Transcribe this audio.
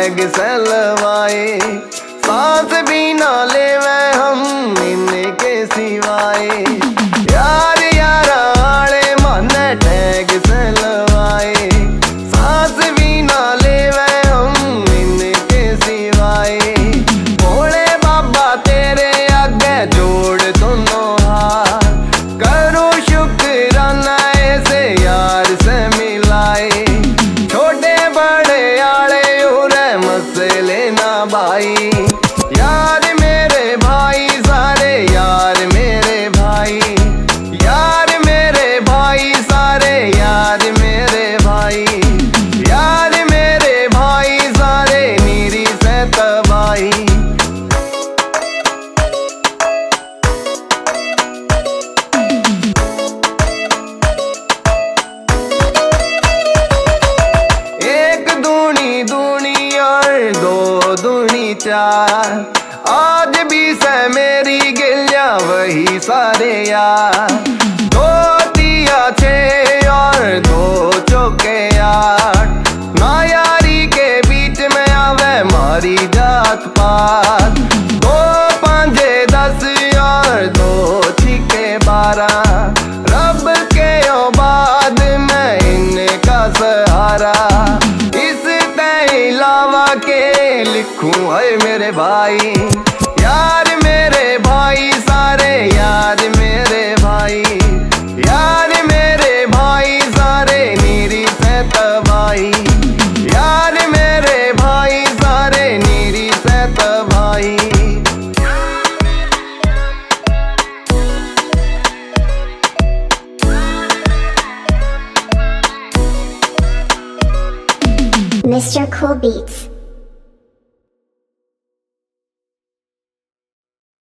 Tag सलवाए, सांस भी ना लेवे हम इनके सिवाय। यार यारा आले मन टैग सलवाए, सांस भी ना लेवे हम इनके सिवाय। भोले बाबा तेरे आगे जोड़ दोनों हाथ, करो शुक्राना ऐसे यार से मिलाए। छोटे बड़े आले उरे मसले ना भाई, यार मेरे भाई सारे यार मेरे भाई, यार मेरे भाई सारे यार मेरे भाई, यार मेरे भाई सारे नीरी से तबाही। एक दूनी दूनी और दो दूनी चार, आज भी से मेरी गिलिया वही सारे यार। दो तिया छे और दो चौके आठ, ना यारी के बीच में आवे मारी जात पात। दो पांजे 10 और दो छिके 12, रब के बाद में इनका सहारा। इलावा के लिखूं है मेरे भाई, यार मेरे भाई सारे यार मेरे भाई, यार मेरे भाई सारे नीरी से तबाही, यार मेरे भाई सारे नीरी से तबाही। Mr. Cool Beats.